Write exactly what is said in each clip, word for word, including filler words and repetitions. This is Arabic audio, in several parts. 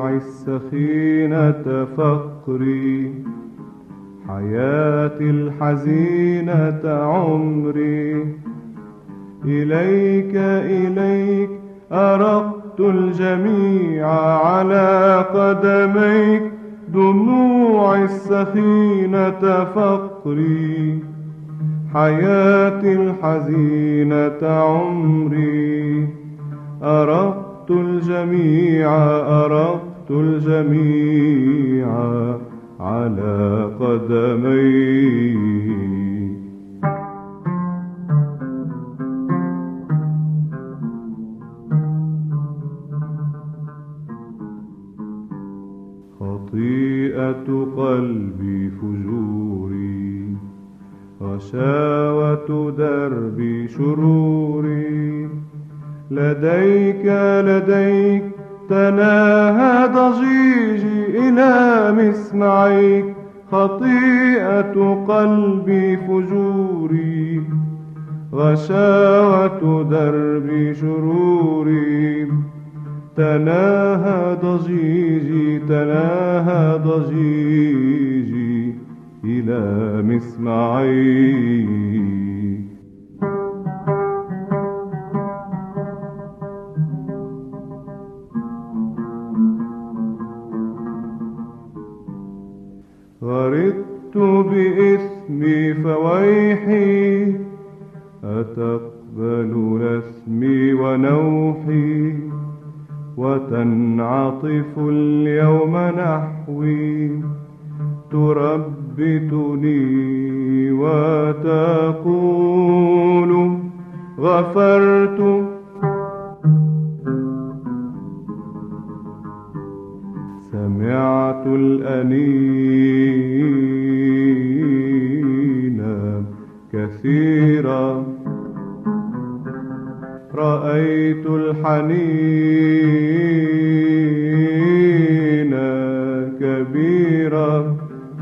دموع السخينة فقري، حياتي الحزينة عمري. إليك إليك أرقت الجميع على قدميك، دموع السخينة فقري، حياتي الحزينة عمري. أرقت الجميع أرقت الجميع على قدميك. خطيئة قلبي فجوري، غشاوة دربي شروري. لديك لديك تناهى ضجيجي إلى مسمعيك. خطيئة قلبي فجوري، غشاوة دربي شروري. تناهى ضجيجي تناهى ضجيجي إلى مسمعيك. غرقت بإثمي فويحي، أتقبل لثمي ونوحي، وتنعطف اليوم نحوي. تربتني وتقول غفرت، سمعت الأنين كثيرا، رأيت الحنين كبيرا.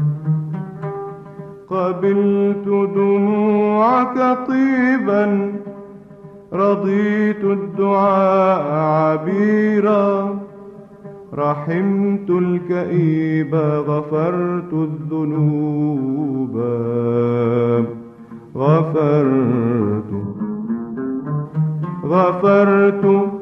قبلت دموعك طيبا، رضيت الدعاء عبيرا. رحمت الكئيب غفرت الذنوب، غفرت غفرت